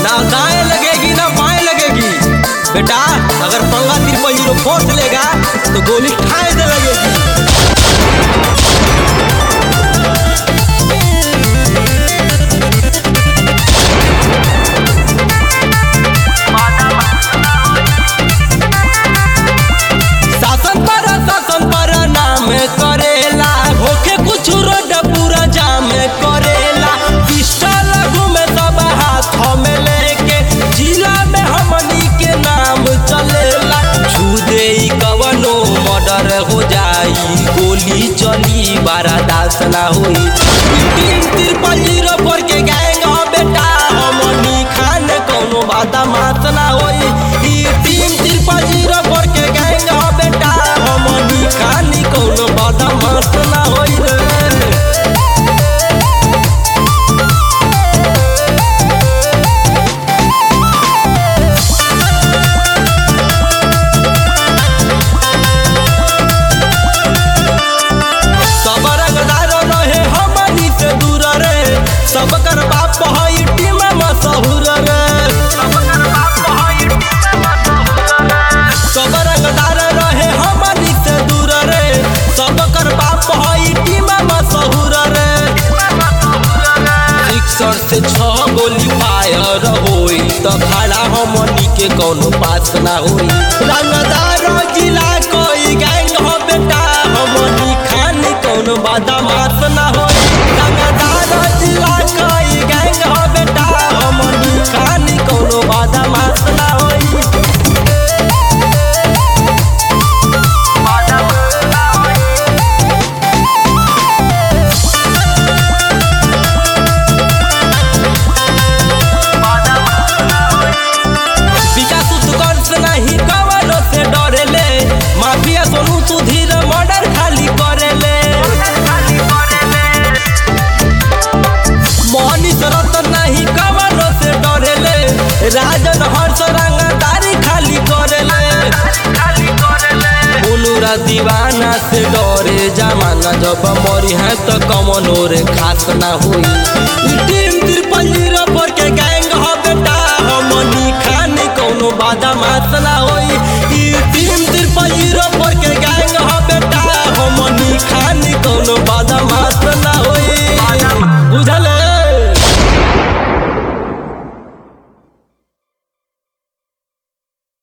ना दाएं लगेगी ना बाएं लगेगी। बेटा अगर पंगा 3 फोर्स लेगा तो गोली ठाए दे लगेगी। शासन पर नाम करेला, होके कुछ रोड पूरा जाम करेला। पिस्टल घूमे सब हाथ में लेके, जिला में हमनी के नाम चलेला। छू दे कवनो मर्डर हो जाई, गोली चली बर्दाश्त ना होई। 3-0 के गैंग हो बेटा, हमनी खान कौनो बदमाश ना होई। 3-0 के गैंग हो बेटा, हमनी खानी कौनो बदमाश ना होई रे। सब कर बाप हई टीम मशहूर रे, सब रंगदार रहे हमनी से दूर रे। सब कर बाप हई टीम मशहूर रे। 6 से 6 गोली फायर होई तो खड़ा हमनी के कौनो पास ना होई। रंगदार जिला कोई गैंग हो बेटा, हमनी खानी कौनो बदमाश ना होई। रंगदार जिला कोई गैंग हो बेटा, हमनी खानी कौनो बदमाश ना होई। विकास उत्कर्ष नहीं कवनो से डरेले, माफिया सोनू सुधीर मर्डर खाली करेले। मनीष रतन नहीं कवनो से डरेले, राजन हर्ष रंगदारी खाली करेले। बुलूरा दीवाना से डरे जमाना, जब मरी है तो कमनो रे खास ना हुई। 3-0 के गैंग हो बेटा, हमनी खानी कौनो बदमाश ना